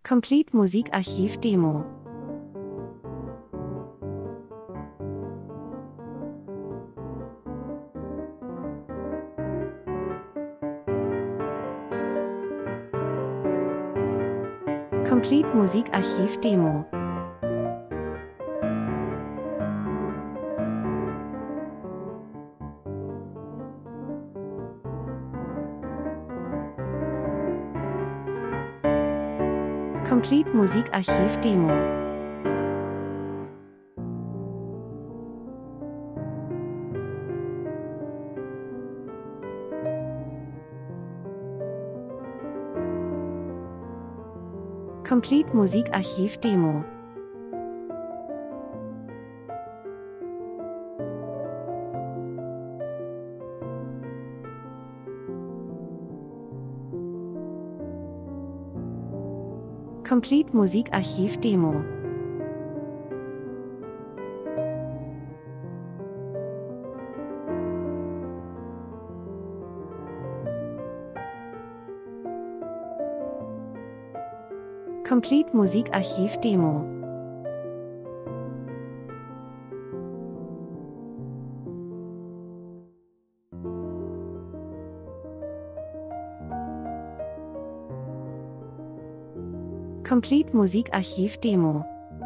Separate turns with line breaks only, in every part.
Complete Musikarchiv Demo. Complete Musikarchiv Demo. Complete Musikarchiv Demo. Complete Musikarchiv Demo. Complete Musikarchiv Demo. Complete Musikarchiv Demo. Complete Musikarchiv Demo.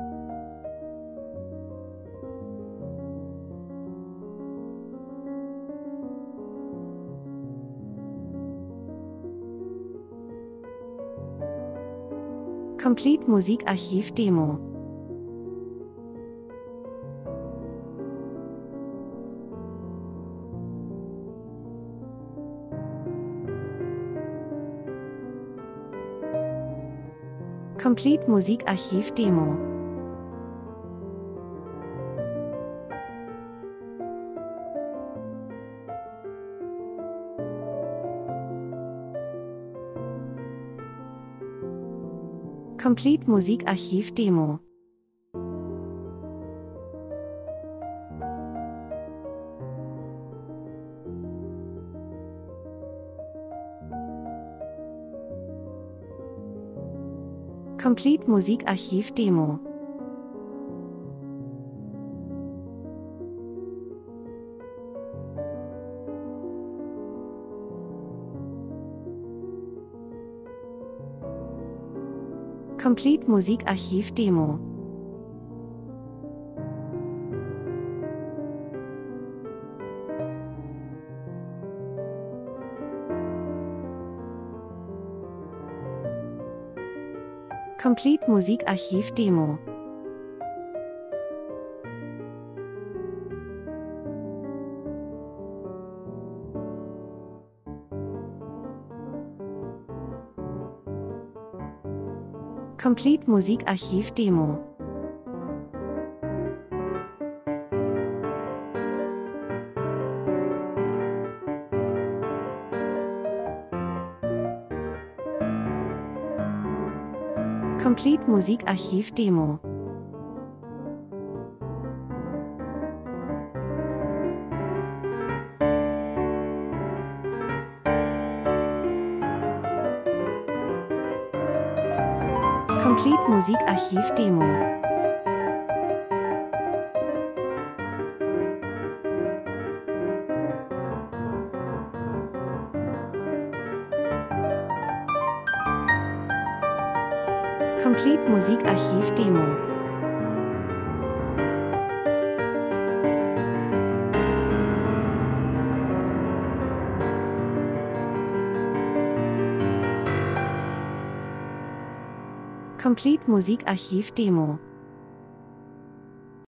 Complete Musikarchiv Demo. Complete Musikarchiv Demo. Complete Musikarchiv Demo. Complete Musikarchiv Demo. Complete Musikarchiv Demo. Complete Musikarchiv Demo. Complete Musikarchiv Demo. Complete Musikarchiv Demo. Complete Musikarchiv Demo. Complete Musikarchiv Demo. Complete Musikarchiv Demo.